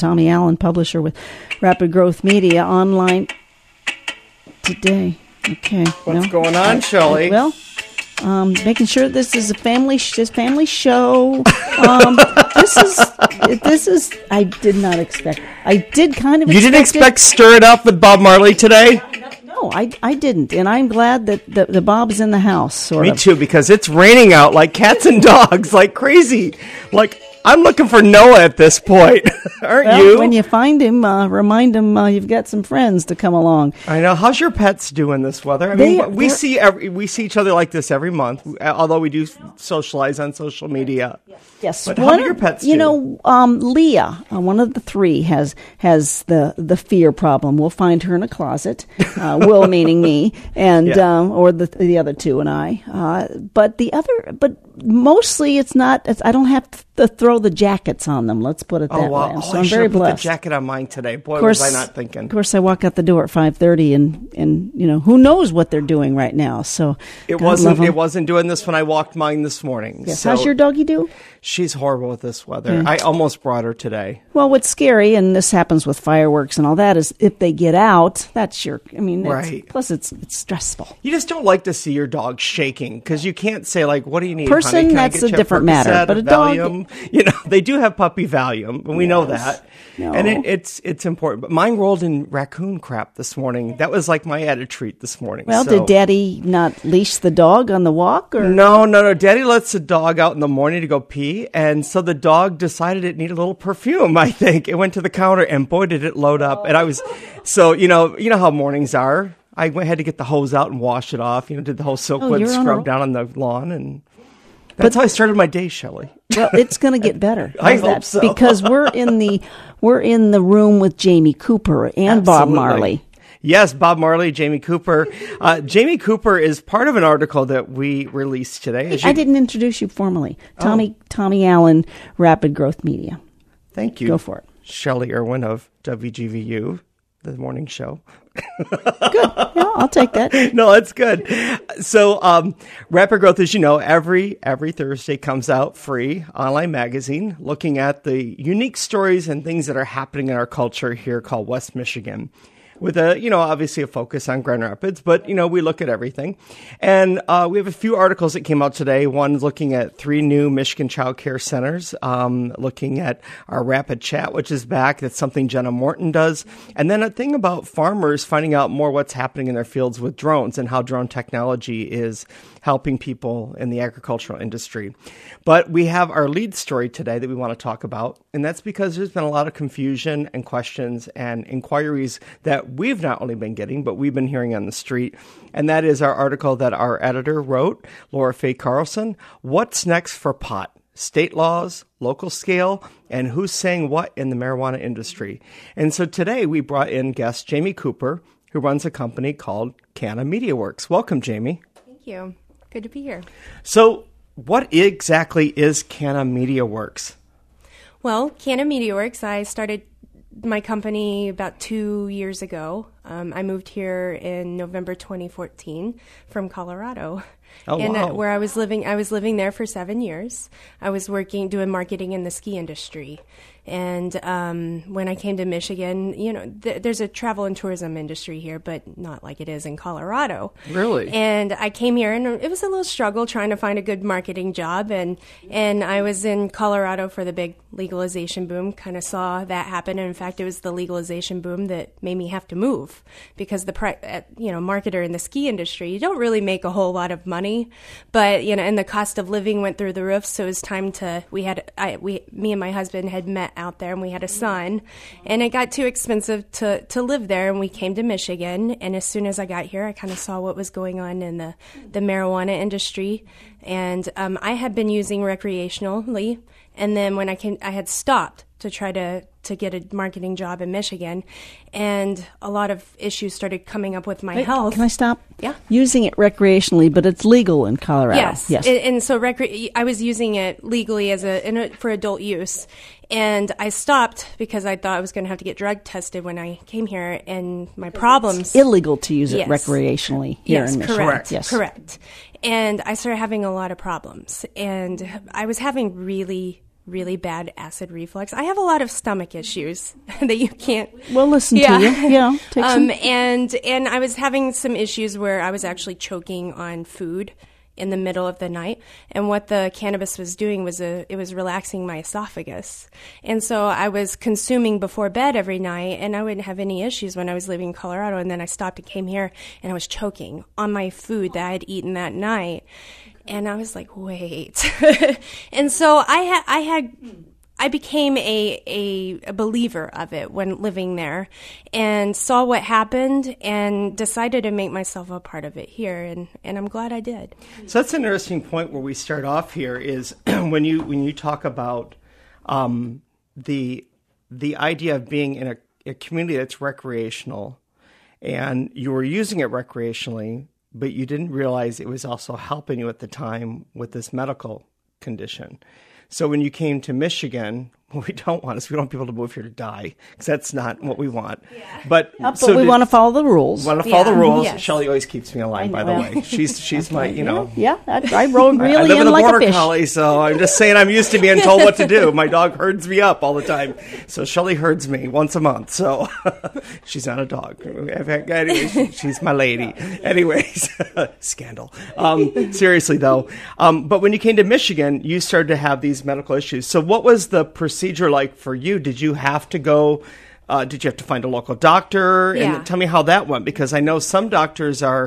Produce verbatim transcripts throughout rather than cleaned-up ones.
Tommy Allen, publisher with Rapid Growth Media, online today. Okay. What's no? going on, Shelley? Well, um, making sure this is a family sh- this family show. Um, this is this is. I did not expect. I did kind of. You expect didn't expect it. Stir It Up with Bob Marley today? No, I I didn't, and I'm glad that the, the Bob's in the house. Sort Me of. too, because it's raining out like cats and dogs, like crazy. Like, I'm looking for Noah at this point. Aren't Well, you? when you find him, uh, remind him uh, you've got some friends to come along. I know. How's your pets doing this weather? I They- mean, we they're- see every, we see each other like this every month, although we do socialize on social media. Yes, But how one do your of- pets You do? know, um, Leah, uh, one of the three, has has the, the fear problem. We'll find her in a closet. Uh, Will meaning me, and Yeah. um, or the the other two and I. Uh, but the other, but mostly it's not. It's, I don't have to throw the jackets on them. Let's put it that Oh, wow. way. Oh, So I I'm should very have put blessed. the jacket on mine today. Boy, Of course, was I not thinking. Of course, I walk out the door at five thirty, and and you know who knows what they're doing right now. So It God wasn't. love 'em. It wasn't doing this when I walked mine this morning. Yes. So How's your doggy do? She's horrible with this weather. Yeah. I almost brought her today. Well, what's scary, and this happens with fireworks and all that, is if they get out, that's your. I mean, it's, Right. plus it's it's stressful. You just don't like to see your dog shaking because you can't say like, "What do you need, Person, honey? Can I that's get a you different Percocet matter, or but a dog- Valium?" You know, they do have puppy Valium, and we know that. No. And it, it's it's important. But mine rolled in raccoon crap this morning. That was like my added treat this morning. Well, so. did Daddy not leash the dog on the walk, or No, no, no. Daddy lets the dog out in the morning to go pee, and so the dog decided it needed a little perfume. I think it went to the counter, and boy, did it load up! And I was, so you know, you know how mornings are. I went had to get the hose out and wash it off. You know, did the whole Silkwood Oh, you're on a scrub roll. down on the lawn, and that's how I started my day, Shelley. Well, it's going to get better. I How's hope that? so. Because we're in the we're in the room with Jamie Cooper and Bob Absolutely. Marley. Yes, Bob Marley, Jamie Cooper. Uh, Jamie Cooper is part of an article that we released today. As I you- didn't introduce you formally. Oh. Tommy Tommy Allen, Rapid Growth Media. Thank you. Go for it. Shelley Irwin of W G V U, the morning show. Yeah, I'll take that. No, that's good. So, um, Rapid Growth, as you know, every every Thursday comes out free online magazine looking at the unique stories and things that are happening in our culture here called West Michigan. With a, you know, obviously a focus on Grand Rapids, but, you know, we look at everything. And uh, we have a few articles that came out today. One looking at three new Michigan child care centers, um, looking at our Rapid Chat, which is back. That's something Jenna Morton does. And then a thing about farmers finding out more what's happening in their fields with drones and how drone technology is helping people in the agricultural industry. But we have our lead story today that we want to talk about, and that's because there's been a lot of confusion and questions and inquiries that we've not only been getting, but we've been hearing on the street. And that is our article that our editor wrote, Laura Faye Carlson, What's Next for Pot? State laws, local scale, and who's saying what in the marijuana industry. And so today we brought in guest Jamie Cooper, who runs a company called Canna Media Works. Welcome, Jamie. Thank you. Good to be here. So what exactly is Canna Media Works? Well, Canna Media Works, I started my company about two years ago. Um, I moved here in November twenty fourteen from Colorado. Oh, and wow. uh, where I was living, I was living there for seven years. I was working, doing marketing in the ski industry. And um, when I came to Michigan, you know, th- there's a travel and tourism industry here, but not like it is in Colorado. Really? And I came here, and it was a little struggle trying to find a good marketing job. And and I was in Colorado for the big legalization boom. Kind of saw that happen. And in fact, it was the legalization boom that made me have to move because the pri- uh, you know marketer in the ski industry, you don't really make a whole lot of money, but you know, and the cost of living went through the roof. So it was time to. We had I we me and my husband had met out there, and we had a son, and it got too expensive to to live there, and we came to Michigan. And as soon as I got here, I kind of saw what was going on in the the marijuana industry, and um, I had been using recreationally, and then when I came, I had stopped to try to to get a marketing job in Michigan, and a lot of issues started coming up with my Wait, health. Can I stop? Yeah. Using it recreationally, but it's legal in Colorado. Yes, Yes. And, and so recre- I was using it legally as a, in a for adult use, and I stopped because I thought I was going to have to get drug tested when I came here, and my problems. Illegal to use it Yes. recreationally here yes, in Michigan. correct, Yes, correct. And I started having a lot of problems, and I was having really really bad acid reflux. I have a lot of stomach issues that you can't. We'll listen Yeah. to you. Yeah. Take some. Um, and and I was having some issues where I was actually choking on food in the middle of the night. And what the cannabis was doing was a, it was relaxing my esophagus. And so I was consuming before bed every night, and I wouldn't have any issues when I was living in Colorado. And then I stopped and came here, and I was choking on my food that I had eaten that night. And I was like, wait. And so I had, I had, I became a, a, a believer of it when living there, and saw what happened and decided to make myself a part of it here. And, and I'm glad I did. So that's an interesting point where we start off here is when you, when you talk about, um, the, the idea of being in a, a community that's recreational, and you were using it recreationally, but you didn't realize it was also helping you at the time with this medical condition. So when you came to Michigan, what we don't want is we don't want people to move here to die, because that's not what we want. Yeah. But, Uh, but so we did, want to follow the rules. want to follow Yeah. the rules. Yes. Shelley always keeps me in line, by the well. way. She's she's my, you know. Yeah, I, I rode really I live in in a like a border fish. collie, so I'm just saying I'm used to being told what to do. My dog herds me up all the time. So Shelley herds me once a month. So she's not a dog. Anyway, she, she's my lady. Anyways, scandal. Um, seriously, though. Um, but when you came to Michigan, you started to have these medical issues. So what was the procedure like for you? Did you have to go... Uh, did you have to find a local doctor? Yeah. And tell me how that went, because I know some doctors are...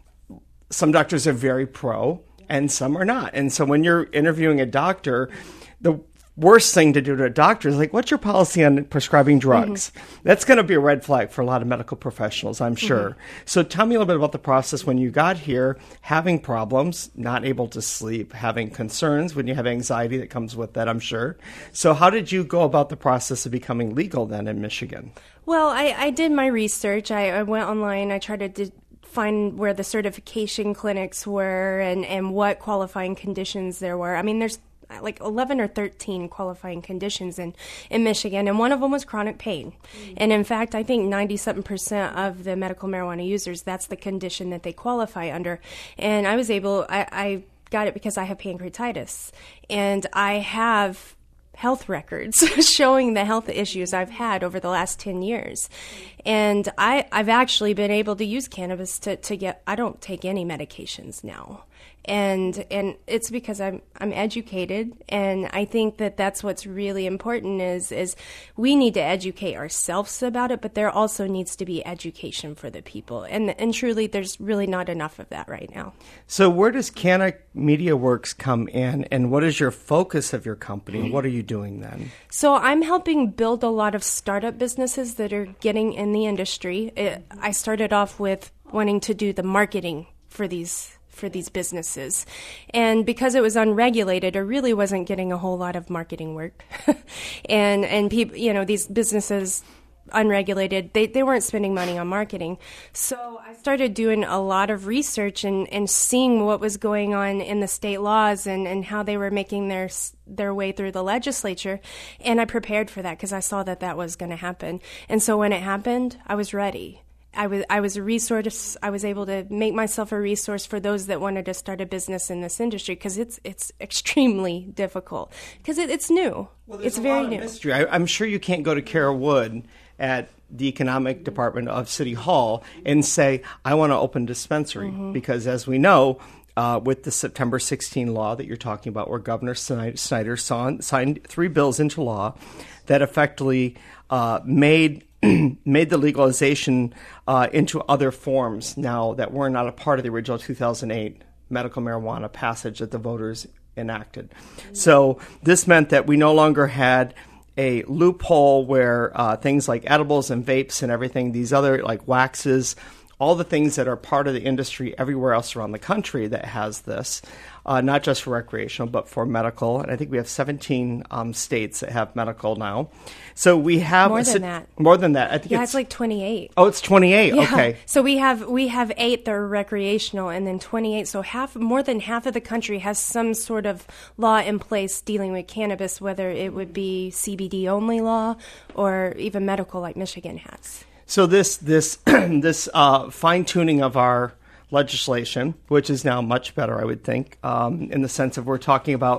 Some doctors are very pro and some are not. And so when you're interviewing a doctor, the worst thing to do to a doctor is like, what's your policy on prescribing drugs? Mm-hmm. That's going to be a red flag for a lot of medical professionals, I'm sure. Mm-hmm. So tell me a little bit about the process when you got here, having problems, not able to sleep, having concerns, when you have anxiety that comes with that, I'm sure. So how did you go about the process of becoming legal then in Michigan? Well, I, I did my research. I, I went online. I tried to did, find where the certification clinics were and, and what qualifying conditions there were. I mean, there's like eleven or thirteen qualifying conditions in, in Michigan, and one of them was chronic pain. Mm-hmm. And in fact, I think ninety-seven percent of the medical marijuana users, that's the condition that they qualify under. And I was able, I, I got it because I have pancreatitis, and I have health records showing the health issues I've had over the last ten years. And I, I've actually been able to use cannabis to, to get, I don't take any medications now. And and it's because I'm I'm educated, and I think that that's what's really important is is we need to educate ourselves about it, but there also needs to be education for the people, and and truly there's really not enough of that right now. So where does Canna Media Works come in, and what is your focus of your company? What are you doing then? So I'm helping build a lot of startup businesses that are getting in the industry. It, I started off with wanting to do the marketing for these for these businesses. And because it was unregulated, I really wasn't getting a whole lot of marketing work. and and people, you know, these businesses, unregulated, they, they weren't spending money on marketing. So I started doing a lot of research and, and seeing what was going on in the state laws and, and how they were making their their way through the legislature. And I prepared for that because I saw that that was going to happen. And so when it happened, I was ready. I was I was a resource. I was able to make myself a resource for those that wanted to start a business in this industry, because it's it's extremely difficult because it, it's new. Well, it's a very lot of new. Mystery. I, I'm sure you can't go to Kara Wood at the economic department of City Hall and say, I want to open a dispensary, mm-hmm. because as we know, uh, with the September sixteenth law that you're talking about, where Governor Snyder signed three bills into law that effectively uh, made made the legalization uh, into other forms now that were not a part of the original two thousand eight medical marijuana passage that the voters enacted. So this meant that we no longer had a loophole where uh, things like edibles and vapes and everything, these other like waxes, all the things that are part of the industry everywhere else around the country that has this, uh, not just for recreational, but for medical. And I think we have seventeen um, states that have medical now. So we have... More a, than that. More than that. I think Yeah, it's, it's like twenty-eight. Oh, it's twenty-eight. Yeah. Okay. So we have we have eight that are recreational, and then twenty-eight. So half, more than half of the country has some sort of law in place dealing with cannabis, whether it would be C B D only law or even medical, like Michigan has. So this this this uh, fine tuning of our legislation, which is now much better, I would think, um, in the sense of we're talking about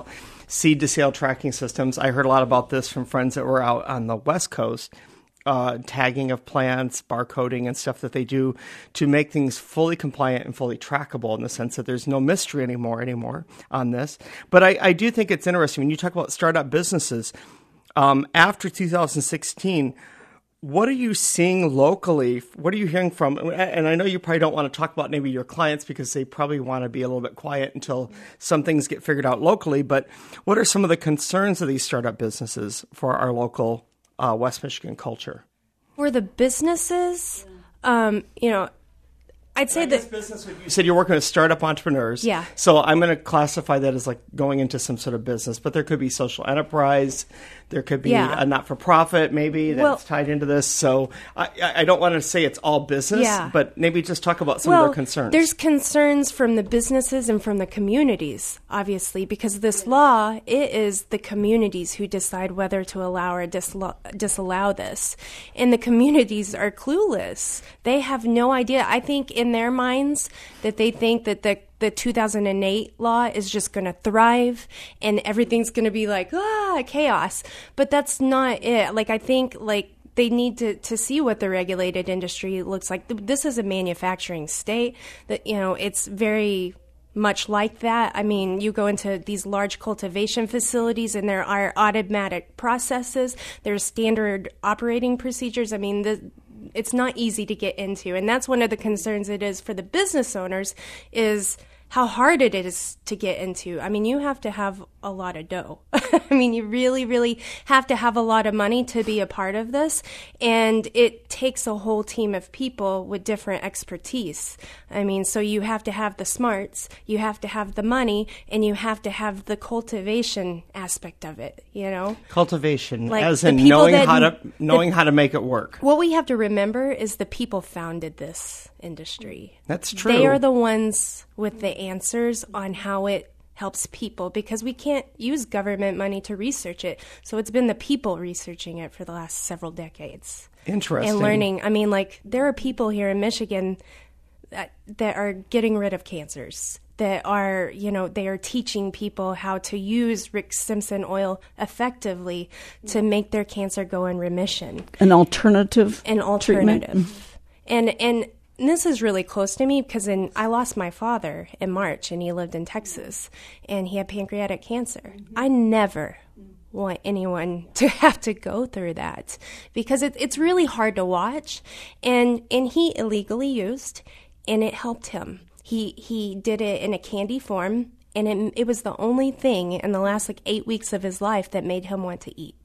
seed to sale tracking systems. I heard a lot about this from friends that were out on the West Coast, uh, tagging of plants, barcoding and stuff that they do to make things fully compliant and fully trackable in the sense that there's no mystery anymore anymore on this. But I, I do think it's interesting when you talk about startup businesses. Um, after two thousand sixteen, what are you seeing locally? What are you hearing from? And I know you probably don't want to talk about maybe your clients because they probably want to be a little bit quiet until some things get figured out locally. But what are some of the concerns of these startup businesses for our local uh, West Michigan culture? For the businesses, um, you know, I'd say that business. You said you're working with startup entrepreneurs. Yeah. So I'm going to classify that as like going into some sort of business, but there could be social enterprise. There could be Yeah. a not-for-profit maybe that's Well- tied into this. So I, I don't want to say it's all business, Yeah. but maybe just talk about some well, of their concerns. There's concerns from the businesses and from the communities, obviously, because this law, it is the communities who decide whether to allow or disallow, disallow this. And the communities are clueless. They have no idea. I think in their minds that they think that the the two thousand eight law is just going to thrive and everything's going to be like, ah, chaos. But that's not it. Like, I think, like, they need to, to see what the regulated industry looks like. This is a manufacturing state that, you know, it's very much like that. I mean, you go into these large cultivation facilities and there are automatic processes. There's standard operating procedures. I mean, the it's not easy to get into. And that's one of the concerns it is for the business owners is how hard it is to get into. I mean, you have to have a lot of dough. I mean, you really, really have to have a lot of money to be a part of this. And it takes a whole team of people with different expertise. I mean, so you have to have the smarts, you have to have the money, and you have to have the cultivation aspect of it, you know? Cultivation, Like, as the in people knowing that- how to knowing the- how to make it work. What we have to remember is the people founded this industry. That's true. They are the ones with the answers on how it helps people because we can't use government money to research it. So it's been the people researching it for the last several decades. Interesting. And learning. I mean, like, there are people here in Michigan that, that are getting rid of cancers. That are, you know, they are teaching people how to use Rick Simpson oil effectively to make their cancer go in remission. An alternative An treatment. alternative. And and this is really close to me because in, I lost my father in March and he lived in Texas and he had pancreatic cancer. I never want anyone to have to go through that because it, it's really hard to watch. And, and he illegally used and it helped him. He he did it in a candy form, and it, it was the only thing in the last like eight weeks of his life that made him want to eat.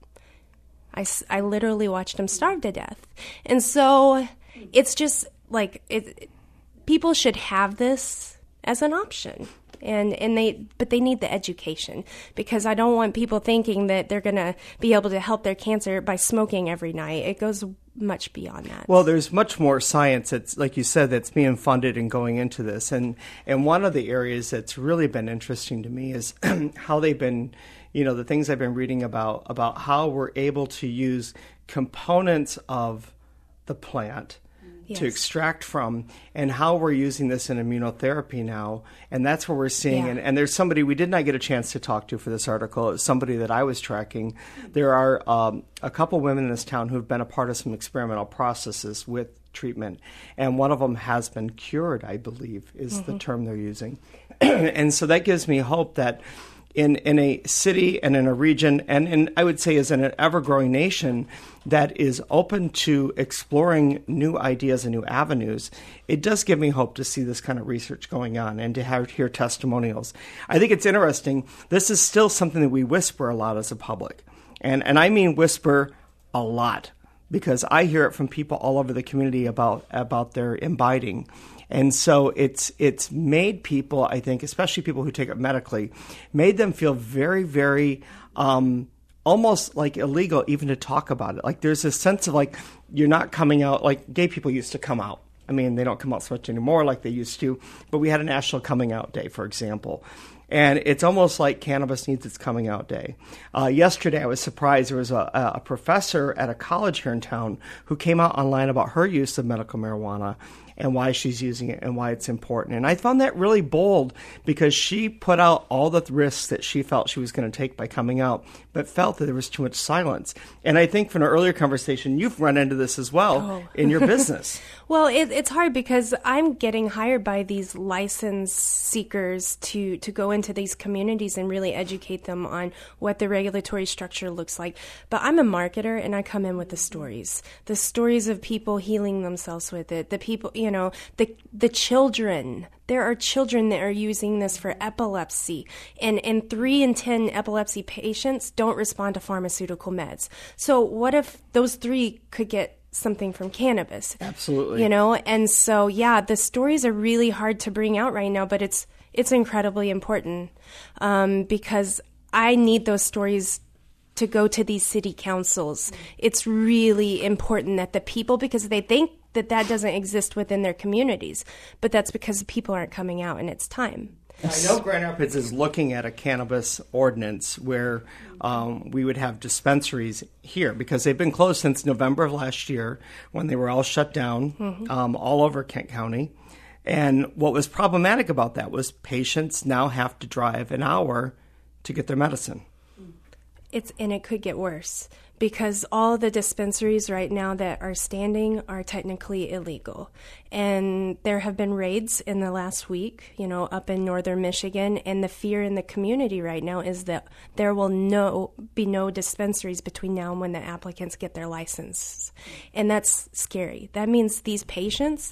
I, s- I literally watched him starve to death. And so it's just like it, people should have this as an option. And and they but they need the education because I don't want people thinking that they're going to be able to help their cancer by smoking every night. It goes much beyond that. Well, there's much more science that's, like you said, that's being funded and going into this. And and one of the areas that's really been interesting to me is how they've been, you know, the things I've been reading about, about how we're able to use components of the plant Yes. to extract from, and how we're using this in immunotherapy now. And that's what we're seeing. Yeah. And, and there's somebody we did not get a chance to talk to for this article. It was somebody that I was tracking. There are um, a couple women in this town who've been a part of some experimental processes with treatment. And one of them has been cured, I believe, is Mm-hmm. the term they're using. And so that gives me hope that in, in a city and in a region, and in, I would say is in an ever-growing nation that is open to exploring new ideas and new avenues, it does give me hope to see this kind of research going on and to have, hear testimonials. I think it's interesting. This is still something that we whisper a lot as a public. And, and I mean whisper a lot because I hear it from people all over the community about, about their imbibing. And so it's it's made people, I think, especially people who take it medically, made them feel very, very um, almost like illegal even to talk about it. Like there's this sense of like you're not coming out, like gay people used to come out. I mean, they don't come out so much anymore like they used to, but we had a National Coming Out Day, for example. And it's almost like cannabis needs its coming out day. Uh, yesterday, I was surprised. There was a, a professor at a college here in town who came out online about her use of medical marijuana and why she's using it and why it's important. And I found that really bold because she put out all the risks that she felt she was going to take by coming out, but felt that there was too much silence. And I think from an earlier conversation, you've run into this as well oh. in your business. Well, it, it's hard because I'm getting hired by these license seekers to, to go into these communities and really educate them on what the regulatory structure looks like. But I'm a marketer, and I come in with the stories, the stories of people healing themselves with it, the people, you know, the the children. There are children that are using this for epilepsy, and, and three in ten epilepsy patients don't respond to pharmaceutical meds. So what if those three could get something from cannabis? Absolutely. You know, and so, yeah, the stories are really hard to bring out right now, but it's it's incredibly important um, because I need those stories to go to these city councils. It's really important that the people, because they think that that doesn't exist within their communities, but that's because people aren't coming out, and it's time. I know Grand Rapids is looking at a cannabis ordinance where um, we would have dispensaries here because they've been closed since November of last year when they were all shut down mm-hmm. um, all over Kent County. And what was problematic about that was patients now have to drive an hour to get their medicine. It's and it could get worse because all the dispensaries right now that are standing are technically illegal. And there have been raids in the last week, you know, up in northern Michigan, and the fear in the community right now is that there will no be no dispensaries between now and when the applicants get their license. And that's scary. That means these patients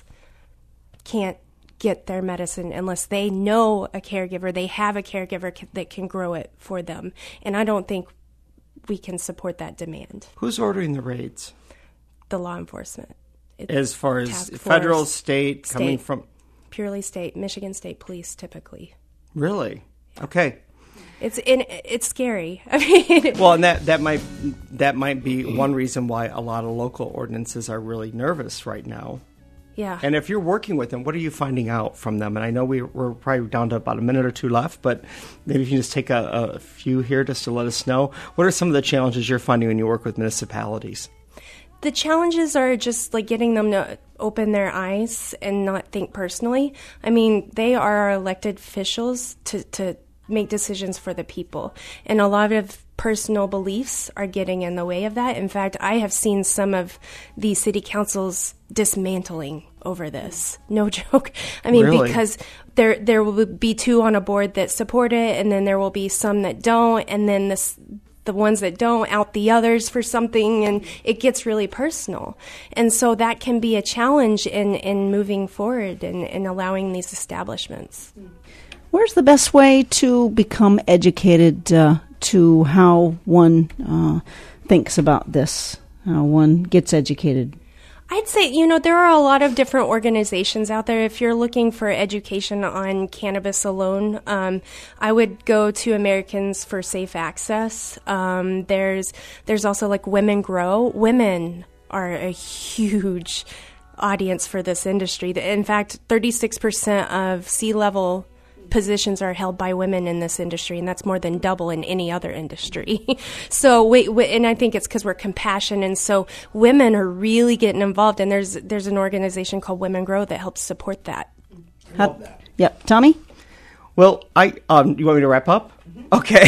can't get their medicine unless they know a caregiver, they have a caregiver that can grow it for them. And I don't think we can support that demand. Who's ordering the raids? The law enforcement. It's as far as federal, state, state, coming from? Purely state, Michigan State Police typically. Really? Okay. It's in, it's scary. I mean, well, and that, that might that might be one reason why a lot of local ordinances are really nervous right now. Yeah. And if you're working with them, what are you finding out from them? And I know we, we're probably down to about a minute or two left, but maybe if you can just take a, a few here just to let us know. What are some of the challenges you're finding when you work with municipalities? The challenges are just like getting them to open their eyes and not think personally. I mean, they are our elected officials to, to make decisions for the people. And a lot of personal beliefs are getting in the way of that. In fact, I have seen some of the city councils dismantling over this. No joke. I mean, really? Because there there will be two on a board that support it, and then there will be some that don't, and then this the ones that don't out the others for something, and it gets really personal. And so that can be a challenge in, in moving forward and, and allowing these establishments. Where's the best way to become educated uh, to how one uh, thinks about this, how one gets educated? I'd say, you know, there are a lot of different organizations out there. If you're looking for education on cannabis alone, um, I would go to Americans for Safe Access. Um, there's there's also like Women Grow. Women are a huge audience for this industry. In fact, thirty-six percent of C-level positions are held by women in this industry, and that's more than double in any other industry. So, we, we, and I think it's because we're compassionate, and so women are really getting involved. And there's there's an organization called Women Grow that helps support that. I love that. Yep, Tommy. Well, I um, you want me to wrap up? Okay.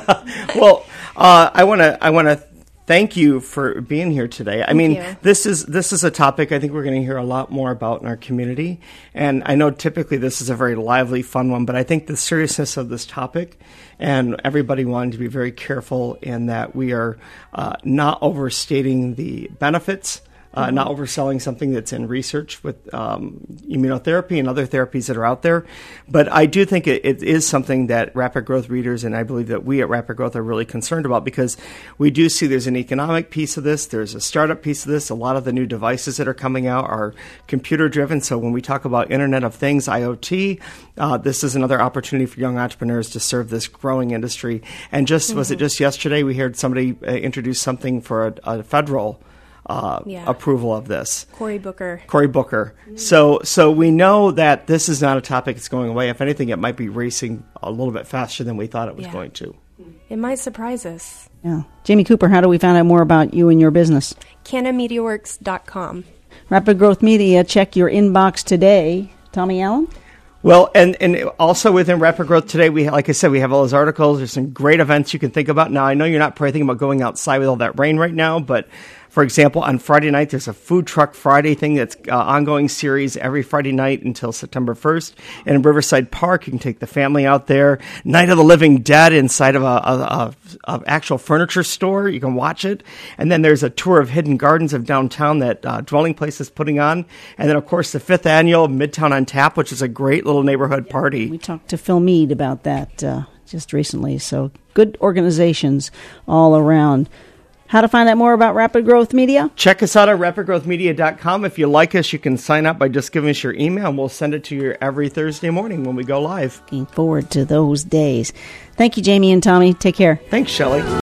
Well, uh, I want to I want to. Thank you for being here today. I Thank mean, you. this is this is a topic I think we're going to hear a lot more about in our community. And I know typically this is a very lively, fun one, but I think the seriousness of this topic and everybody wanting to be very careful in that we are uh, not overstating the benefits, uh, mm-hmm. not overselling something that's in research with um, immunotherapy and other therapies that are out there. But I do think it, it is something that Rapid Growth readers, and I believe that we at Rapid Growth are really concerned about, because we do see there's an economic piece of this, there's a startup piece of this. A lot of the new devices that are coming out are computer driven. So when we talk about Internet of Things, I O T, uh, this is another opportunity for young entrepreneurs to serve this growing industry. And just, mm-hmm. was it just yesterday we heard somebody uh, introduce something for a, a federal uh, Yeah. approval of this. Cory Booker. Cory Booker. So, so we know that this is not a topic that's going away. If anything, it might be racing a little bit faster than we thought it was Yeah. going to. It might surprise us. Yeah. Jamie Cooper, how do we find out more about you and your business? Canna Media Works dot com. Rapid Growth Media, check your inbox today. Tommy Allen? Well, and, and also within Rapid Growth today, we like I said, we have all those articles. There's some great events you can think about. Now, I know you're not probably thinking about going outside with all that rain right now, but for example, on Friday night, there's a Food Truck Friday thing that's uh, ongoing series every Friday night until September first. And in Riverside Park, you can take the family out there. Night of the Living Dead inside of a, a, a, a actual furniture store. You can watch it. And then there's a tour of Hidden Gardens of downtown that uh, Dwelling Place is putting on. And then, of course, the fifth annual Midtown on Tap, which is a great little neighborhood party. We talked to Phil Mead about that uh, just recently. So good organizations all around. How to find out more about Rapid Growth Media? Check us out at rapid growth media dot com. If you like us, you can sign up by just giving us your email, and we'll send it to you every Thursday morning when we go live. Looking forward to those days. Thank you, Jamie and Tommy. Take care. Thanks, Shelley.